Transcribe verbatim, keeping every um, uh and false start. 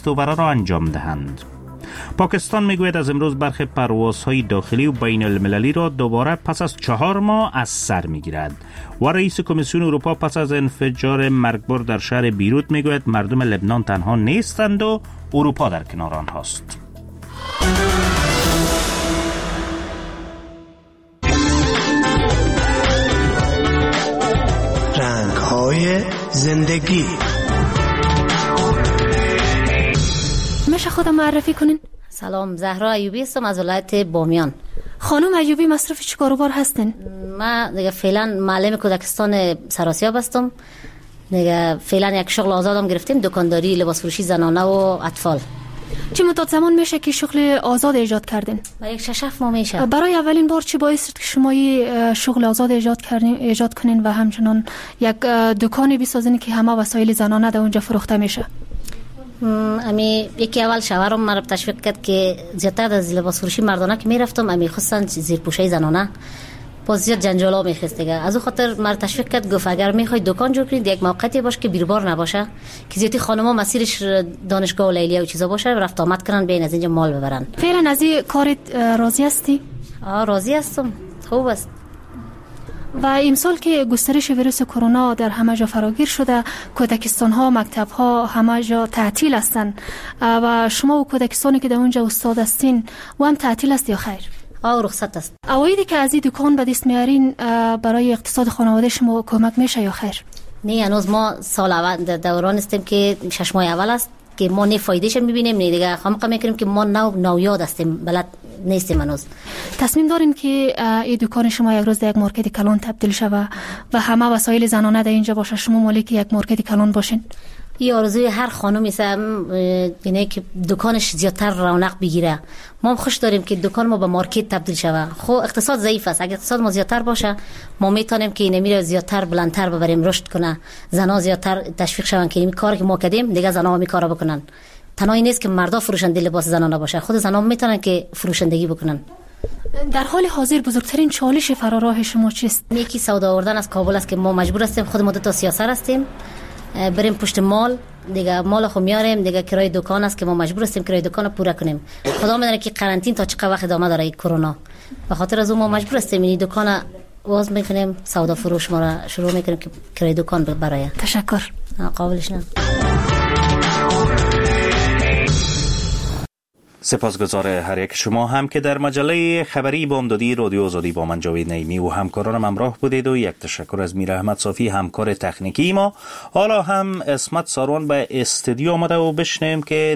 استوبره را انجام دهند. پاکستان میگوید از امروز برخی پروازهای داخلی و بین المللی را دوباره پس از چهار ماه از سر میگیرد و رئیس کمیسیون اروپا پس از انفجار مرگبار در شهر بیروت میگوید مردم لبنان تنها نیستند و اروپا در کنار آنهاست. رنگ‌های زندگی. میشه خودم معرفی کنین؟ سلام، زهرا ایوبی هستم از ولایت بامیان. خانم ایوبی مصرف چی کاروبار هستین؟ من دیگه فعلا معلم کودکستان سراسیاب هستم. دیگه فعلا یک شغل آزادم گرفتیم، دکانداری، لباس فروشی زنانه و اطفال. چه مدت زمان میشه که شغل آزاد ایجاد کردین؟ با یک شش هفت ماه میشه. برای اولین بار چی باعث شد که شما شغل آزاد ایجاد کردین ایجاد کنین و همچنان یک دکانی بسازین که همه وسایل زنانه در اونجا فروخته میشه؟ امی یکی اول شوهرم مرا تشویق کرد که زیادتر از لباس فروشی مردانه که میرفتم، امی خصوصا زیرپوشی زنانه باز زیاد جنجالا میخواست دیگه. از اون خاطر مرا تشویق کرد، گفت اگر میخوای دکان جور کنید یک موقعیتی باشه که بیربار نباشه، که زیادی خانم‌ها مسیرش دانشگاه و لیلیه و چیزا باشه، رفت آمد کنن بین از اینجا مال ببرن. فعلا از این کارت راضی هستی؟ آه راضی هستم، خوب است. و امسال که گسترش ویروس کرونا در همه جا فراگیر شده، کودکستان ها، مکتب ها همه جا تعطیل هستند و شما و کودکستانی که در اونجا استاد هستین و هم تعطیل است یا خیر؟ آه رخصت است. اوایدی که از این دکان به دست میارین برای اقتصاد خانواده شما کمک میشه یا خیر؟ نه، هنوز ما سال اول دوران هستیم که شش ماه اول است که ما نه فایدهش میبینیم، نه دیگه خامقا میکنیم که ما نو نویاد هستیم، بلد نیستیم هنوز. تصمیم دارین که این دکان شما یک روز در یک مارکت کلان تبدیل شود و همه وسایل زنانه در اینجا باشه، شما مالک یک مارکت کلان باشین؟ این آرزوی هر خانمی است، یعنی که دکانش زیادتر رونق بگیره. ما خوش داریم که دکان ما به مارکت تبدیل شود. خب اقتصاد ضعیف است، اگه اقتصاد ما زیادتر باشه ما میتونیم که اینمی رو زیادتر بلندتر ببریم، رشد کنه، زنا زیادتر تشویق شون که این کاری که ما کردیم دیگه زنا هم کارا بکنن. تنها نیست که مردا فروشنده لباس زنانه باشه، خود زنا میتونن که فروشندگی بکنن. در حال حاضر بزرگترین چالش فراراه شما چیست؟ یکی سودا آوردن از کابل است که ما مجبور هستیم، خود ما دو تا سیاست هستیم، بریم پشت مال دیگه، مال خو میاریم دیگه، کرای دکان است که ما مجبور هستیم کرای دکان رو پورا کنیم. خدا میدونه که قرنطین تا چقدر وقت ادامه داره کرونا، به خاطر از اون ما مجبور هستیم این دکان باز میکنیم، سودا فروش ما را شروع میکنیم که کرای دکان برای. تشکر. قابلش نه. سپاسگزار هر یک شما هم که در مجله خبری بامدادی رادیو آزادی با من جاوید نعیمی و همکارانم همراه بودید و یک تشکر از میر احمد صافی همکار تکنیکی ما. حالا هم اسمت ساروان به استودیو آمده و بشنیم که